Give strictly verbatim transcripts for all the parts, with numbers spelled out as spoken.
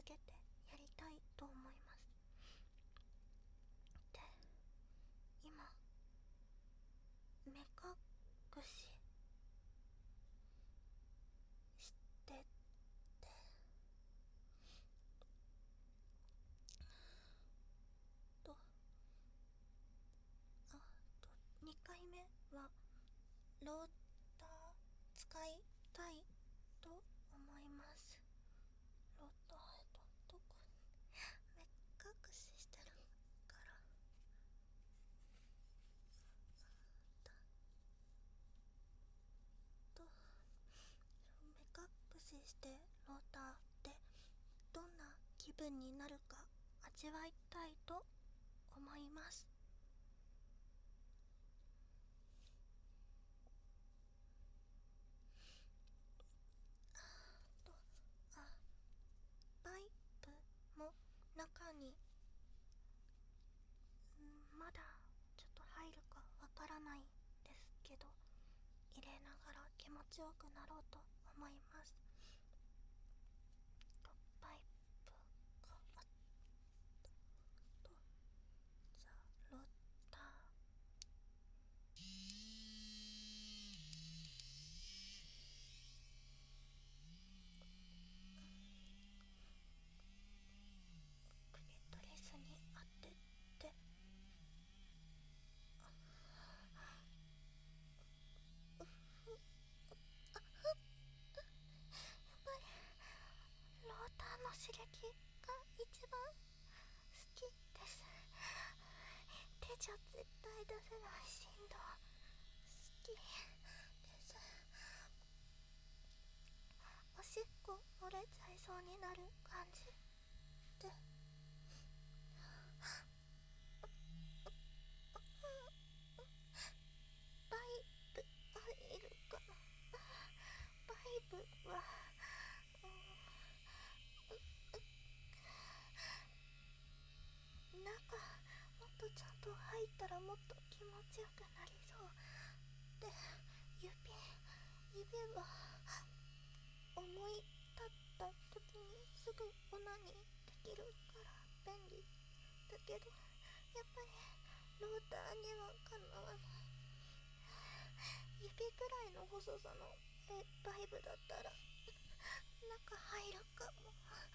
けてやりたいと思います。で、今目隠ししてて、とあとにかいめはローター使いたいと思います。ローター、えっとどこに目隠ししてるからと目隠ししてローターでどんな気分になるか味わいたいと思います。とあパイプも中にんまだちょっと入るかわからないですけど、入れながら気持ちよくなろうと思います。とパイプがあったと、じゃあロータークリトリスに当てて、ローターの刺激が一番好きです。手じゃ絶対出せない振動好きです。おしっこ漏れちゃいそうになる感じで、パイプ入るかな。パイプはなんかもっとちゃんと入ったらもっと気持ちよくなりそうで、指指は思い立った時にすぐオナニーできるから便利だけど、やっぱりローターにはかなわない。指くらいの細さのえパイプだったら中入るかも。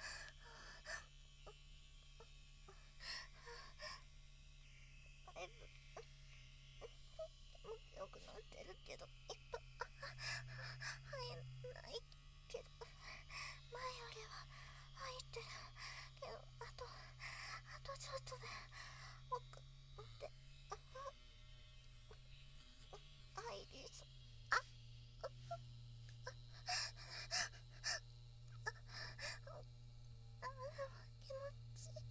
パイプ気持ちよくなってるけど、いっぱい入んないけど、前よりは入ってるけど、あとあとちょっとで奥で入りそう。あっあ気持ちいい。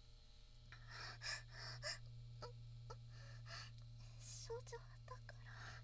少女だから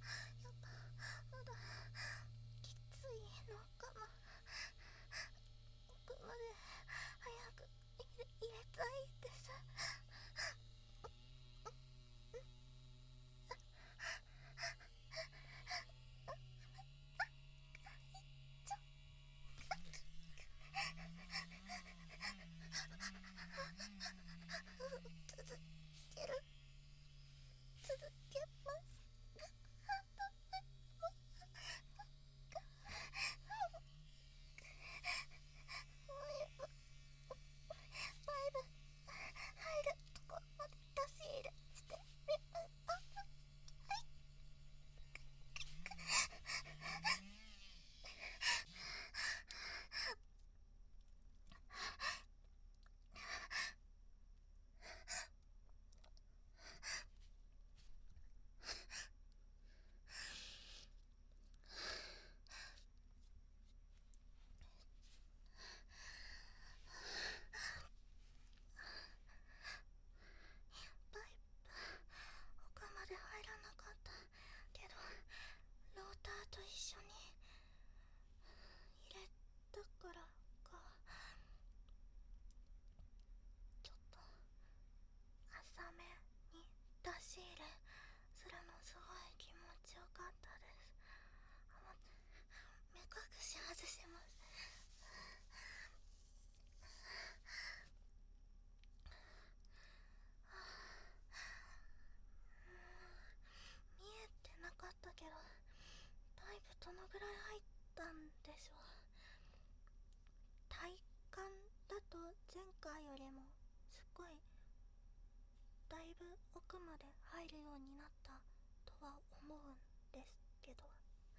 ぶ奥まで入るようになったとは思うんですけど、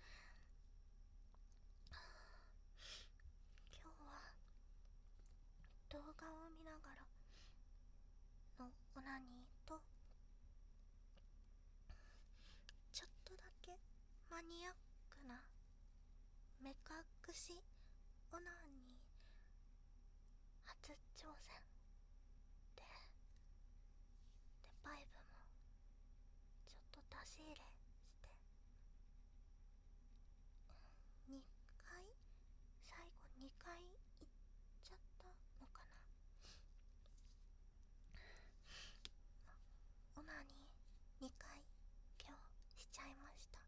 今日は動画を見ながらのオナニーと、ちょっとだけマニアックな目隠しオナニー初挑戦で、でバイブもちょっと出し入れしてにかい、最後にかい行っちゃったのかな。オナニーにかい今日しちゃいました。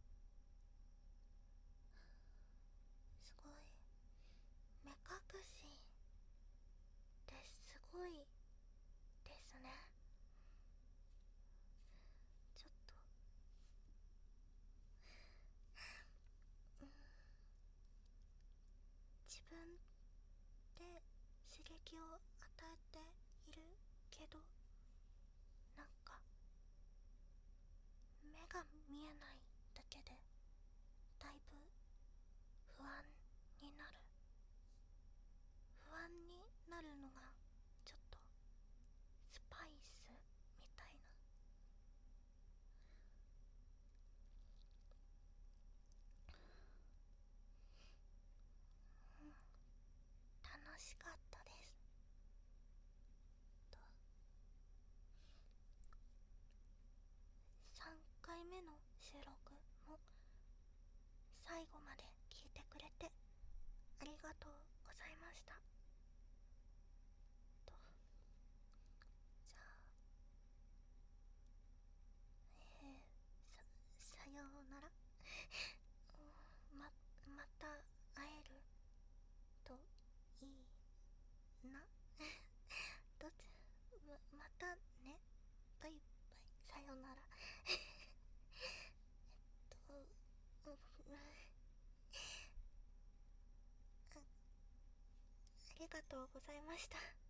すごい目隠しってすごいですね。ちょっと、うん、自分で刺激を与えているけど、なんか目が見えないだけでだいぶ不安になる不安になるのがちょっとスパイスみたいな。うん、楽しかったです。とさんかいめの収録も最後まで聞いてくれてありがとうございました。とじゃあ、えー、さ、さようならま、また会えるといいなどっち、ま、またね、バイバイ、さようならえっと、うん、ありがとうございました。